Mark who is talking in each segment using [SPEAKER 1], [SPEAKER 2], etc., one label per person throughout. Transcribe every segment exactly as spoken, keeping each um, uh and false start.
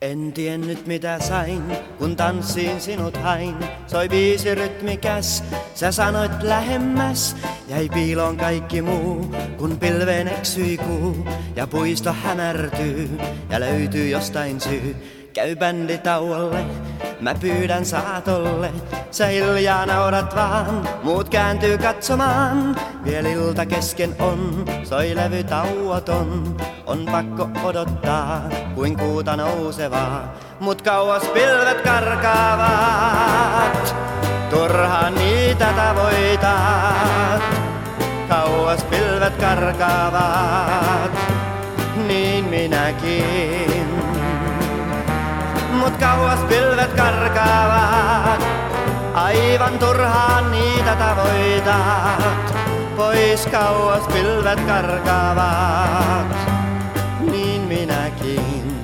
[SPEAKER 1] En tiennyt mitä sain, kun tanssiin sinut hain. Soi biisi rytmikäs, sä sanoit lähemmäs. Jäi piiloon kaikki muu, kun pilveen eksyi kuu. Ja puisto hämärtyy, ja löytyy jostain syy. Käy bändi tauolle, mä pyydän saatolle. Sä hiljaa naurat vaan, muut kääntyy katsomaan. Viel ilta kesken on, soi levy tauoton. On pakko odottaa, kuin kuuta nousevaa. Mut kauas pilvet karkaavat, turhaan niitä tavoitat. Kauas pilvet karkaavat, niin minäkin. Mut kauas pilvet karkaavat, aivan turhaan niitä tavoitat. Pois kauas pilvet karkaavat, niin minäkin.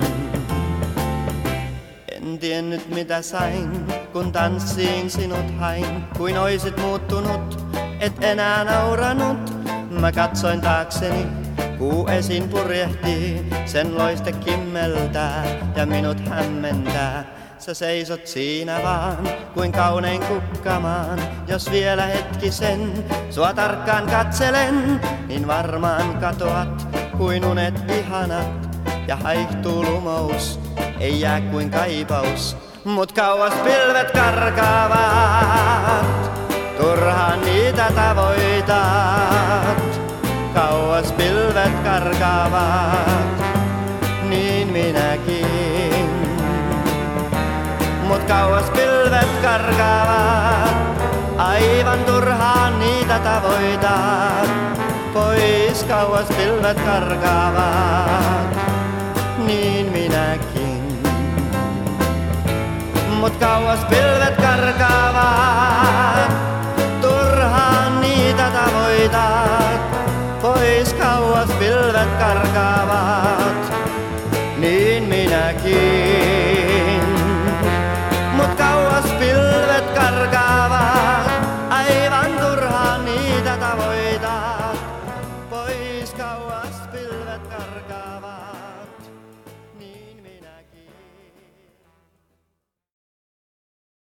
[SPEAKER 1] En tiennyt mitä sain, kun tanssiin sinut hain. Kuin oisit muuttunut, et enää nauranut. Mä katsoin taakseni, kuu esiin purjehtii. Sen loiste kimmeltää ja minut hämmentää. Sä seisot siinä vaan, kuin kaunein kukkamaan. Jos vielä hetkisen sua tarkkaan katselen, niin varmaan katoat kuin unet ihanat. Ja haihtuu lumous, ei jää kuin kaipaus. Mut kauas pilvet karkaavat, turhaan niitä tavoitat. Kauas pilvet karkaavat, niin minäkin. Mut kauas pilvet karkaavat, aivan turhaan niitä tavoitat. Pois kauas pilvet karkaavat, niin minäkin. Mut kauas pilvet karkaavat, turhaan niitä tavoitat. Pois kauas pilvet karkaavat, niin minäkin. Mut kauas pilvet karkaavat, aivan turhaan niitä tavoitat. Pois kauas pilvet karkaavat.